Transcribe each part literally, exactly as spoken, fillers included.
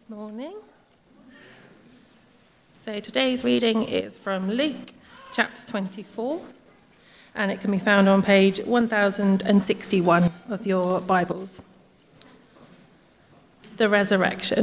Morning. So today's reading is from Luke chapter twenty-four, and it can be found on page one thousand sixty-one of your Bibles. The resurrection.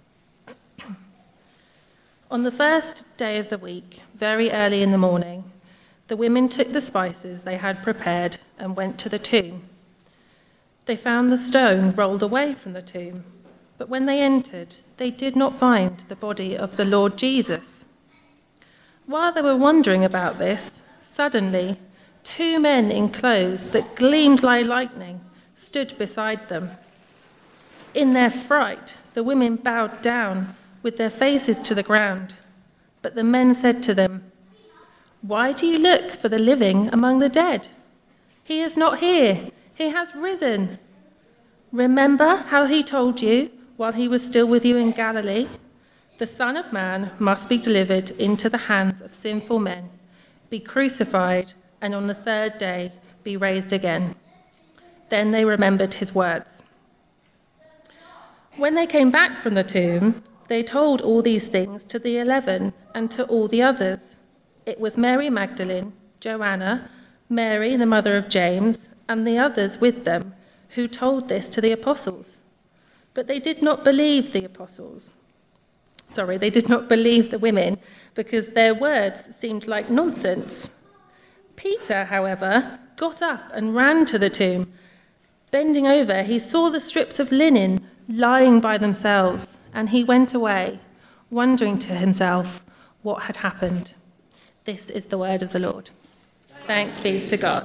On the first day of the week, very early in the morning, the women took the spices they had prepared and went to the tomb. They found the stone rolled away from the tomb, but when they entered, they did not find the body of the Lord Jesus. While they were wondering about this, suddenly two men in clothes that gleamed like lightning stood beside them. In their fright, the women bowed down with their faces to the ground, but the men said to them, "Why do you look for the living among the dead? He is not here, he has risen. Remember how he told you while he was still with you in Galilee? The Son of Man must be delivered into the hands of sinful men, be crucified, and on the third day be raised again." Then they remembered his words. When they came back from the tomb, they told all these things to the eleven and to all the others. It was Mary Magdalene, Joanna, Mary, the mother of James, and the others with them, who told this to the apostles. But they did not believe the apostles. Sorry, they did not believe the women, because their words seemed like nonsense. Peter, however, got up and ran to the tomb. Bending over, he saw the strips of linen lying by themselves, and he went away, wondering to himself what had happened. This is the word of the Lord. Thanks be to God.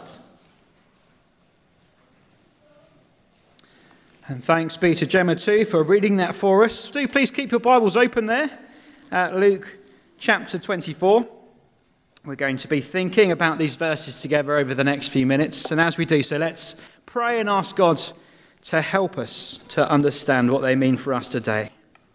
And thanks be to Gemma too for reading that for us. Do please keep your Bibles open there at Luke chapter twenty-four. We're going to be thinking about these verses together over the next few minutes. And as we do so, let's pray and ask God to help us to understand what they mean for us today.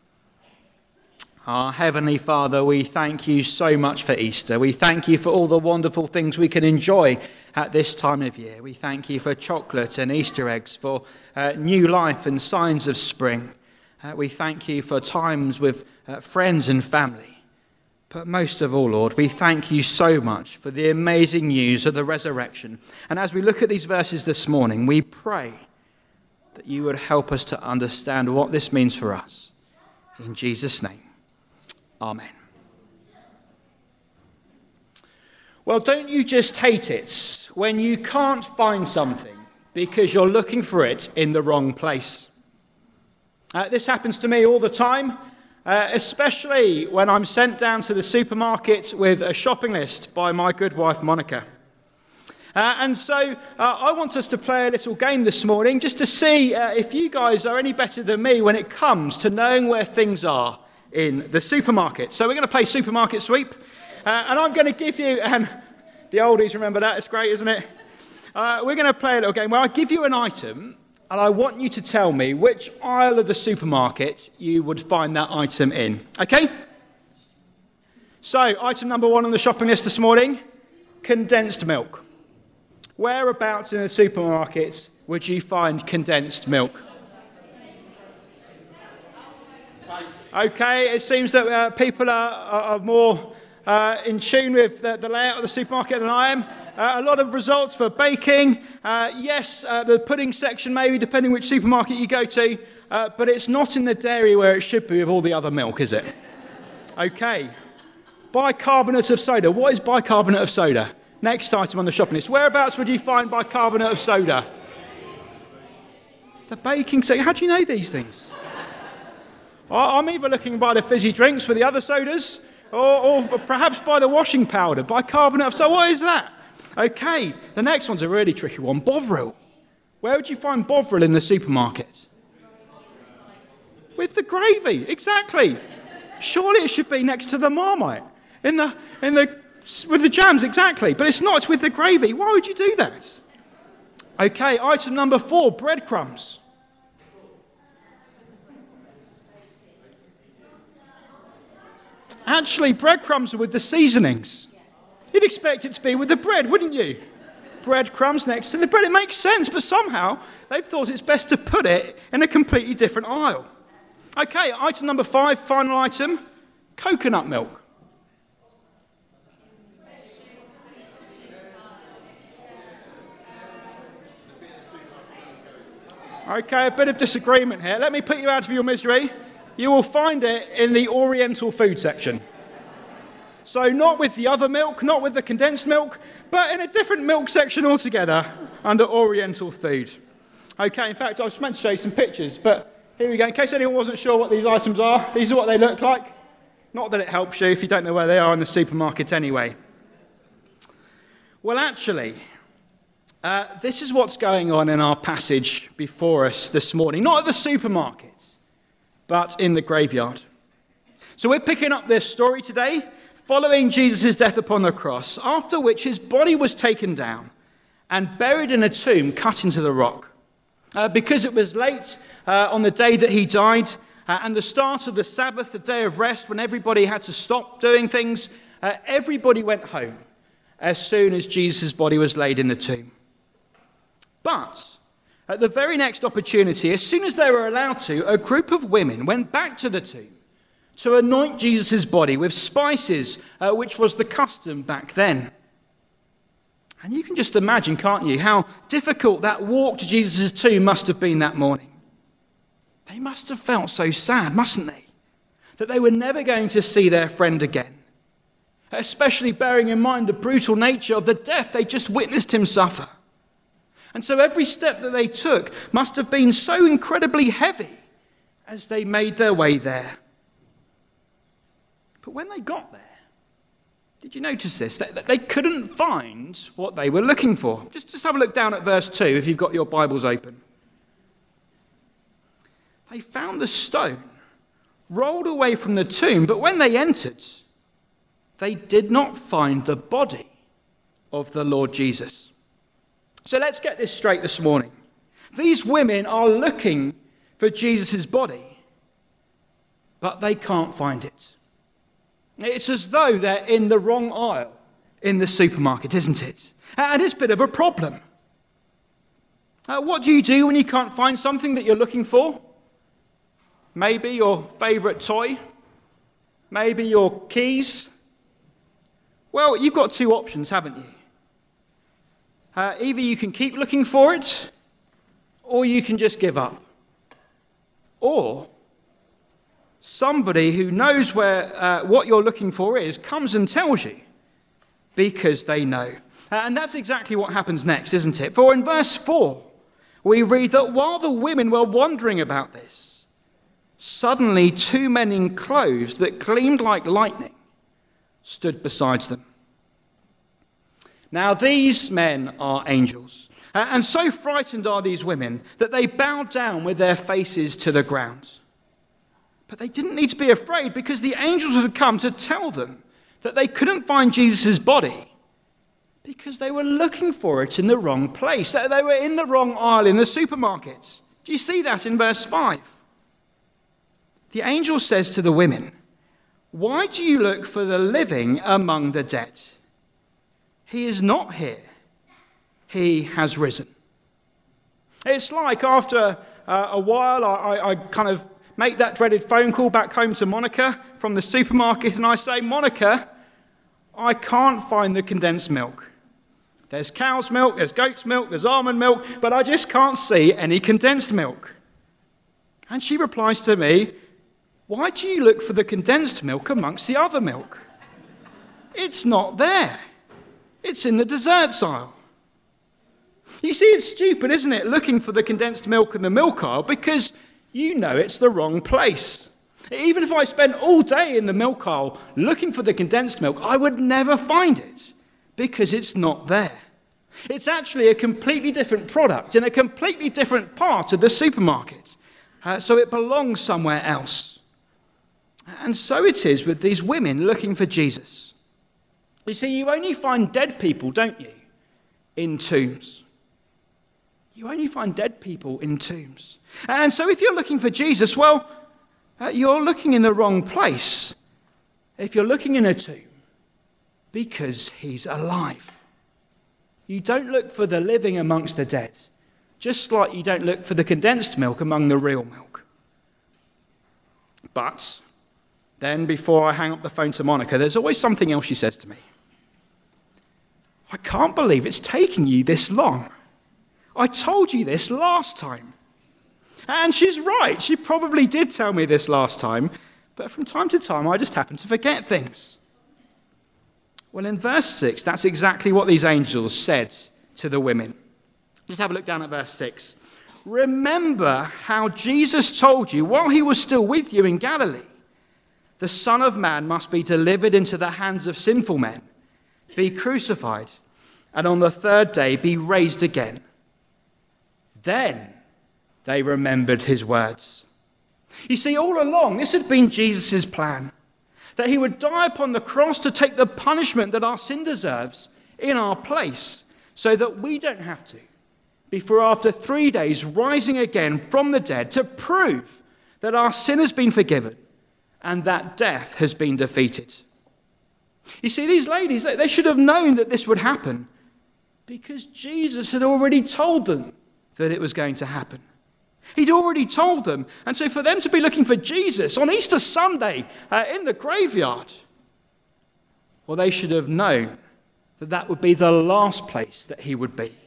Our Heavenly Father, we thank you so much for Easter. We thank you for all the wonderful things we can enjoy at this time of year. We thank you for chocolate and Easter eggs, for uh, new life and signs of spring. Uh, we thank you for times with uh, friends and family. But most of all, Lord, we thank you so much for the amazing news of the resurrection. And as we look at these verses this morning, we pray that you would help us to understand what this means for us. In Jesus' name. Amen. Well, don't you just hate it when you can't find something because you're looking for it in the wrong place? Uh, this happens to me all the time, uh, especially when I'm sent down to the supermarket with a shopping list by my good wife, Monica. Uh, and so uh, I want us to play a little game this morning just to see uh, if you guys are any better than me when it comes to knowing where things are in the supermarket. So we're going to play Supermarket Sweep, uh, and I'm going to give you, and the oldies remember that, it's great, isn't it? Uh, we're going to play a little game where I give you an item, and I want you to tell me which aisle of the supermarket you would find that item in. Okay? So, item number one on the shopping list this morning, condensed milk. Whereabouts in the supermarket would you find condensed milk? Okay, it seems that uh, people are, are, are more uh, in tune with the, the layout of the supermarket than I am. Uh, a lot of results for baking. Uh, yes, uh, the pudding section maybe, depending which supermarket you go to, uh, but it's not in the dairy where it should be with all the other milk, is it? Okay. Bicarbonate of soda. What is bicarbonate of soda? Next item on the shopping list. Whereabouts would you find bicarbonate of soda? The baking section. How do you know these things? I'm either looking by the fizzy drinks for the other sodas, or, or perhaps by the washing powder, bicarbonate of soda. What is that? Okay, the next one's a really tricky one. Bovril. Where would you find Bovril in the supermarket? With the gravy, exactly. Surely it should be next to the Marmite, in the in the with the jams, exactly. But it's not. It's with the gravy. Why would you do that? Okay, item number four: breadcrumbs. Actually, breadcrumbs are with the seasonings. You'd expect it to be with the bread, wouldn't you? Breadcrumbs next to the bread. It makes sense, but somehow they've thought it's best to put it in a completely different aisle. Okay, item number five, final item, coconut milk. Okay, a bit of disagreement here. Let me put you out of your misery. You will find it in the Oriental food section. So not with the other milk, not with the condensed milk, but in a different milk section altogether under Oriental food. Okay, in fact, I was meant to show you some pictures, but here we go. In case anyone wasn't sure what these items are, these are what they look like. Not that it helps you if you don't know where they are in the supermarket anyway. Well, actually, uh, this is what's going on in our passage before us this morning. Not at the supermarket, but in the graveyard. So we're picking up this story today, following Jesus' death upon the cross, after which his body was taken down and buried in a tomb cut into the rock. Uh, because it was late uh, on the day that he died, uh, and the start of the Sabbath, the day of rest, when everybody had to stop doing things, uh, everybody went home as soon as Jesus' body was laid in the tomb. But at the very next opportunity, as soon as they were allowed to, a group of women went back to the tomb to anoint Jesus' body with spices, uh, which was the custom back then. And you can just imagine, can't you, how difficult that walk to Jesus' tomb must have been that morning. They must have felt so sad, mustn't they? That they were never going to see their friend again. Especially bearing in mind the brutal nature of the death they just witnessed him suffer. And so every step that they took must have been so incredibly heavy as they made their way there. But when they got there, did you notice this? That they couldn't find what they were looking for. Just, just have a look down at verse two if you've got your Bibles open. They found the stone rolled away from the tomb, but when they entered, they did not find the body of the Lord Jesus. So let's get this straight this morning. These women are looking for Jesus' body, but they can't find it. It's as though they're in the wrong aisle in the supermarket, isn't it? And it's a bit of a problem. Uh, what do you do when you can't find something that you're looking for? Maybe your favourite toy? Maybe your keys? Well, you've got two options, haven't you? Uh, either you can keep looking for it, or you can just give up. Or somebody who knows where uh, what you're looking for is comes and tells you because they know. Uh, and that's exactly what happens next, isn't it? For in verse four, we read that while the women were wondering about this, suddenly two men in clothes that gleamed like lightning stood beside them. Now, these men are angels, and so frightened are these women that they bowed down with their faces to the ground. But they didn't need to be afraid because the angels had come to tell them that they couldn't find Jesus' body because they were looking for it in the wrong place. They were in the wrong aisle in the supermarket. Do you see that in verse five? The angel says to the women, "Why do you look for the living among the dead? He is not here. He has risen." It's like after uh, a while, I, I, I kind of make that dreaded phone call back home to Monica from the supermarket, and I say, "Monica, I can't find the condensed milk. There's cow's milk, there's goat's milk, there's almond milk, but I just can't see any condensed milk." And she replies to me, "Why do you look for the condensed milk amongst the other milk? It's not there. It's in the desserts aisle." You see, it's stupid, isn't it, looking for the condensed milk in the milk aisle because you know it's the wrong place. Even if I spent all day in the milk aisle looking for the condensed milk, I would never find it because it's not there. It's actually a completely different product in a completely different part of the supermarket, uh, so it belongs somewhere else. And so it is with these women looking for Jesus. You see, you only find dead people, don't you, in tombs. You only find dead people in tombs. And so if you're looking for Jesus, well, uh, you're looking in the wrong place if you're looking in a tomb because he's alive. You don't look for the living amongst the dead, just like you don't look for the condensed milk among the real milk. But then before I hang up the phone to Monica, there's always something else she says to me. I can't believe it's taking you this long. I told you this last time. And she's right. She probably did tell me this last time. But from time to time, I just happen to forget things. Well, in verse six, that's exactly what these angels said to the women. Just have a look down at verse six. Remember how Jesus told you while he was still with you in Galilee, the Son of Man must be delivered into the hands of sinful men, be crucified, and on the third day be raised again. Then they remembered his words. You see, all along, this had been Jesus' plan, that he would die upon the cross to take the punishment that our sin deserves in our place, so that we don't have to, before after three days rising again from the dead to prove that our sin has been forgiven and that death has been defeated. You see, these ladies, they should have known that this would happen because Jesus had already told them that it was going to happen. He'd already told them. And so for them to be looking for Jesus on Easter Sunday uh, in the graveyard, well, they should have known that that would be the last place that he would be.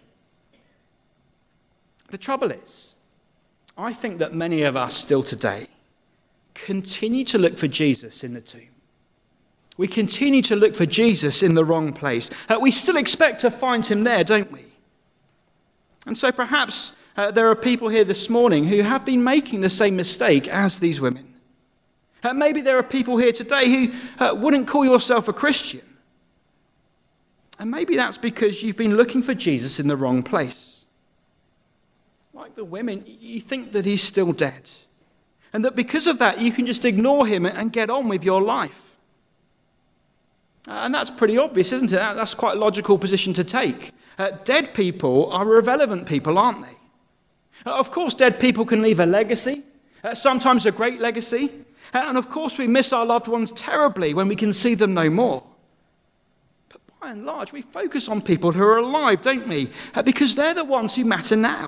The trouble is, I think that many of us still today continue to look for Jesus in the tomb. We continue to look for Jesus in the wrong place. Uh, we still expect to find him there, don't we? And so perhaps uh, there are people here this morning who have been making the same mistake as these women. Uh, maybe there are people here today who uh, wouldn't call yourself a Christian. And maybe that's because you've been looking for Jesus in the wrong place. Like the women, you think that he's still dead. And that because of that, you can just ignore him and get on with your life. And that's pretty obvious, isn't it? That's quite a logical position to take. Uh, dead people are irrelevant people, aren't they? Uh, of course, dead people can leave a legacy, uh, sometimes a great legacy. Uh, and of course, we miss our loved ones terribly when we can see them no more. But by and large, we focus on people who are alive, don't we? Uh, because they're the ones who matter now.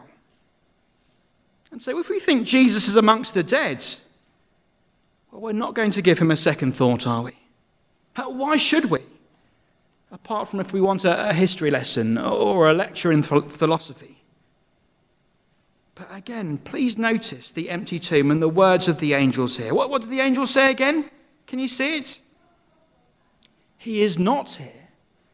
And so if we think Jesus is amongst the dead, well, we're not going to give him a second thought, are we? Why should we? Apart from if we want a, a history lesson or a lecture in th- philosophy. But again, please notice the empty tomb and the words of the angels here. What, what did the angels say again? Can you see it? He is not here.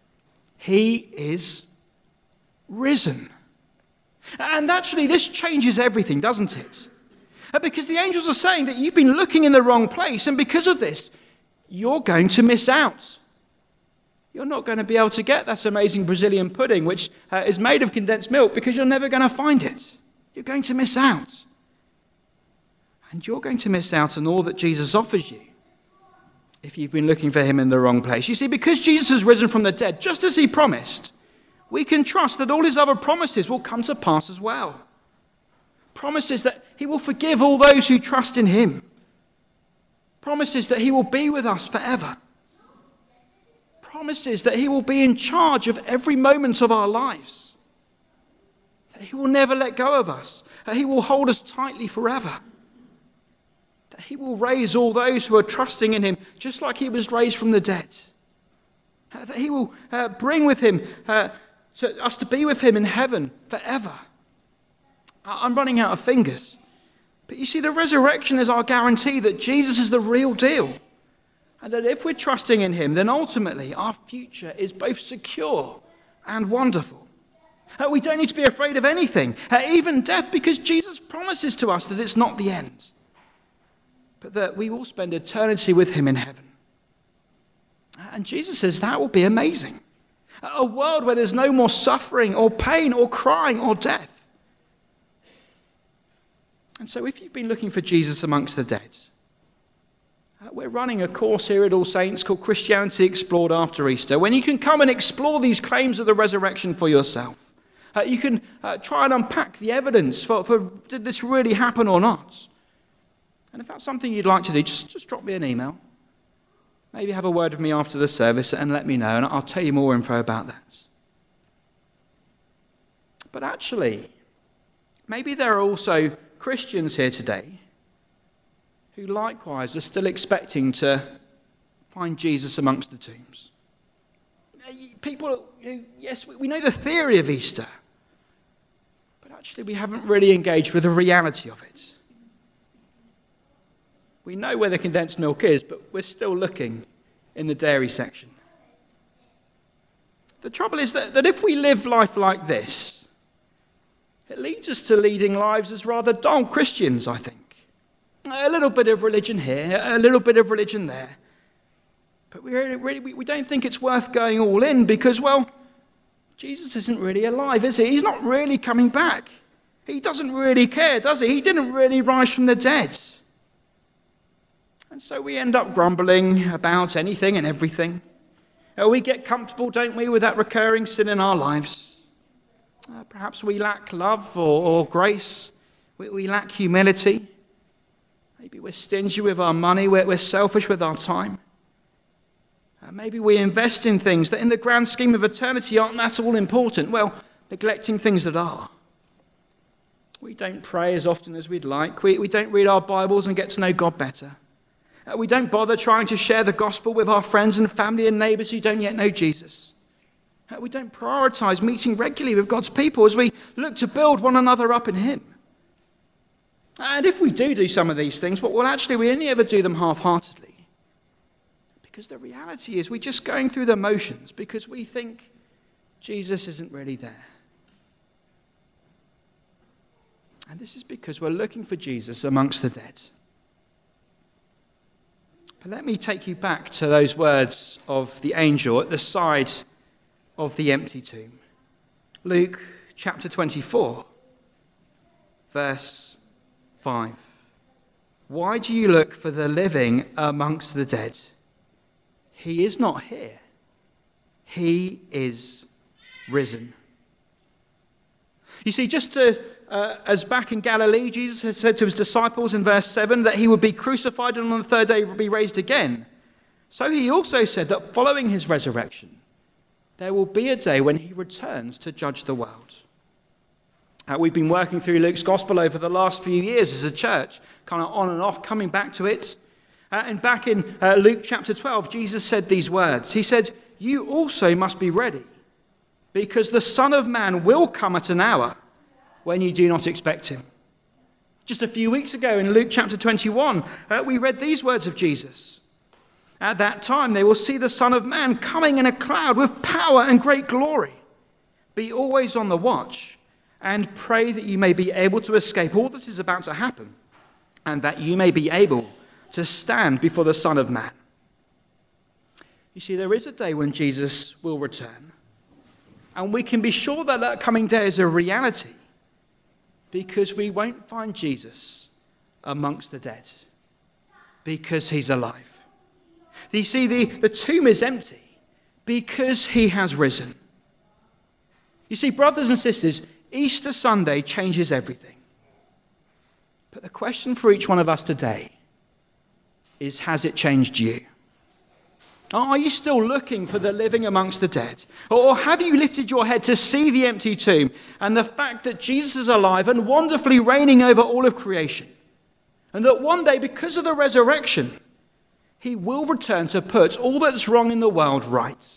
He is risen. And actually, this changes everything, doesn't it? Because the angels are saying that you've been looking in the wrong place, and because of this, you're going to miss out. You're not going to be able to get that amazing Brazilian pudding, which uh, is made of condensed milk, because you're never going to find it. You're going to miss out. And you're going to miss out on all that Jesus offers you if you've been looking for him in the wrong place. You see, because Jesus has risen from the dead, just as he promised, we can trust that all his other promises will come to pass as well. Promises that he will forgive all those who trust in him. Promises that he will be with us forever. Promises that he will be in charge of every moment of our lives. That he will never let go of us. That he will hold us tightly forever. That he will raise all those who are trusting in him just like he was raised from the dead. That he will uh, bring with him uh, to us to be with him in heaven forever. I'm running out of fingers. But you see, the resurrection is our guarantee that Jesus is the real deal. And that if we're trusting in him, then ultimately our future is both secure and wonderful. Uh, we don't need to be afraid of anything, uh, even death, because Jesus promises to us that it's not the end. But that we will spend eternity with him in heaven. And Jesus says that will be amazing. A world where there's no more suffering or pain or crying or death. And so if you've been looking for Jesus amongst the dead, uh, we're running a course here at All Saints called Christianity Explored After Easter, when you can come and explore these claims of the resurrection for yourself. Uh, you can uh, try and unpack the evidence for, for did this really happen or not. And if that's something you'd like to do, just, just drop me an email. Maybe have a word with me after the service and let me know, and I'll tell you more info about that. But actually, maybe there are also Christians here today who likewise are still expecting to find Jesus amongst the tombs. People who, yes, we know the theory of Easter, but actually we haven't really engaged with the reality of it. We know where the condensed milk is, but we're still looking in the dairy section. The trouble is that, that if we live life like this, it leads us to leading lives as rather dull Christians, I think. A little bit of religion here, a little bit of religion there. But we, really, we, we don't think it's worth going all in because, well, Jesus isn't really alive, is he? He's not really coming back. He doesn't really care, does he? He didn't really rise from the dead. And so we end up grumbling about anything and everything. Uh, we get comfortable, don't we, with that recurring sin in our lives. Uh, perhaps we lack love or, or grace. We, we lack humility. Maybe we're stingy with our money. We're, we're selfish with our time. Uh, maybe we invest in things that in the grand scheme of eternity aren't that all important. Well, neglecting things that are. We don't pray as often as we'd like. We, we don't read our Bibles and get to know God better. Uh, we don't bother trying to share the gospel with our friends and family and neighbours who don't yet know Jesus. Uh, we don't prioritise meeting regularly with God's people as we look to build one another up in him. And if we do do some of these things, well, well actually we only ever do them half-heartedly. Because the reality is we're just going through the motions because we think Jesus isn't really there. And this is because we're looking for Jesus amongst the dead. But let me take you back to those words of the angel at the side of the empty tomb. Luke chapter twenty-four, verse five. Why do you look for the living amongst the dead? He is not here. He is risen. You see, just to, uh, as back in Galilee, Jesus had said to his disciples in verse seven that he would be crucified and on the third day he would be raised again. So he also said that following his resurrection, there will be a day when he returns to judge the world. Uh, we've been working through Luke's gospel over the last few years as a church, kind of on and off, coming back to it. Uh, and back in uh, Luke chapter twelve, Jesus said these words. He said, "You also must be ready, because the Son of Man will come at an hour when you do not expect him." Just a few weeks ago in Luke chapter twenty-one, uh, we read these words of Jesus. At that time they will see the Son of Man coming in a cloud with power and great glory. Be always on the watch and pray that you may be able to escape all that is about to happen and that you may be able to stand before the Son of Man. You see, there is a day when Jesus will return. And we can be sure that that coming day is a reality because we won't find Jesus amongst the dead because he's alive. You see, the, the tomb is empty because he has risen. You see, brothers and sisters, Easter Sunday changes everything. But the question for each one of us today is, has it changed you? Are you still looking for the living amongst the dead? Or have you lifted your head to see the empty tomb and the fact that Jesus is alive and wonderfully reigning over all of creation? And that one day, because of the resurrection, he will return to put all that's wrong in the world right.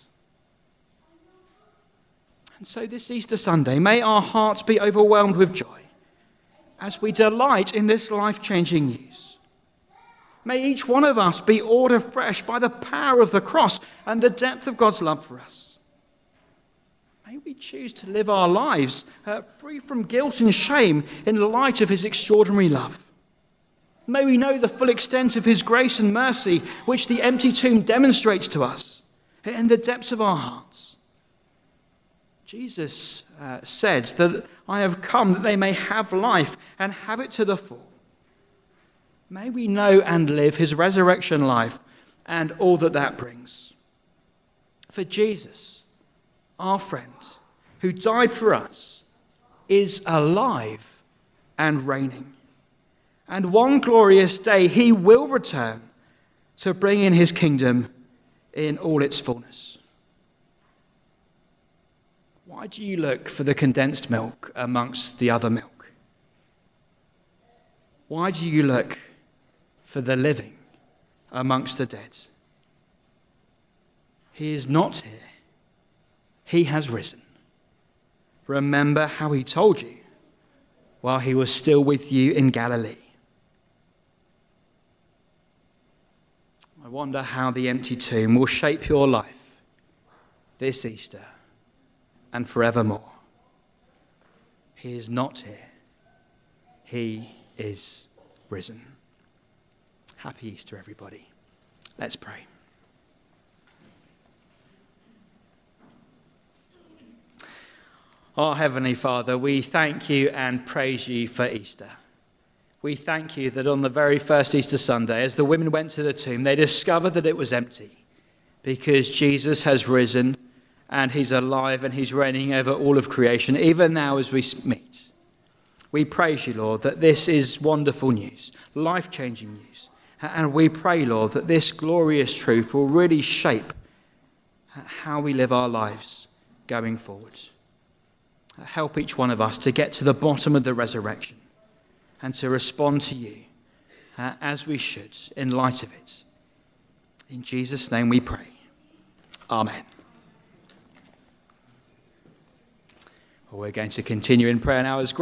And so this Easter Sunday, may our hearts be overwhelmed with joy as we delight in this life-changing news. May each one of us be awed afresh by the power of the cross and the depth of God's love for us. May we choose to live our lives uh, free from guilt and shame in light of his extraordinary love. May we know the full extent of his grace and mercy, which the empty tomb demonstrates to us in the depths of our hearts. Jesus uh, said that I have come that they may have life and have it to the full. May we know and live his resurrection life and all that that brings. For Jesus, our friend, who died for us, is alive and reigning. And one glorious day he will return to bring in his kingdom in all its fullness. Why do you look for the condensed milk amongst the other milk? Why do you look for for the living amongst the dead. He is not here. He has risen. Remember how he told you while he was still with you in Galilee. I wonder how the empty tomb will shape your life this Easter and forevermore. He is not here. He is risen. Happy Easter, everybody. Let's pray. Our Heavenly Father, we thank you and praise you for Easter. We thank you that on the very first Easter Sunday, as the women went to the tomb, they discovered that it was empty because Jesus has risen and he's alive and he's reigning over all of creation, even now as we meet. We praise you, Lord, that this is wonderful news, life-changing news. And we pray, Lord, that this glorious truth will really shape how we live our lives going forward. Help each one of us to get to the bottom of the resurrection and to respond to you uh, as we should in light of it. In Jesus' name we pray. Amen. Well, we're going to continue in prayer now as